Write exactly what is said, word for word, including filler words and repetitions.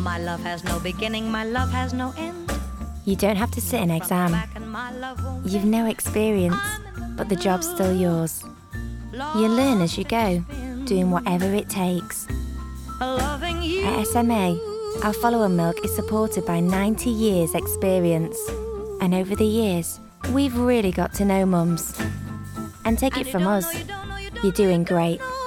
My love has no beginning, my love has no end. You don't have to sit an exam. You've no experience, but the job's still yours. You learn as you go, doing whatever it takes. At S M A, our follower milk is supported by ninety years experience. And over the years, we've really got to know mums. And take it from us, you're doing great.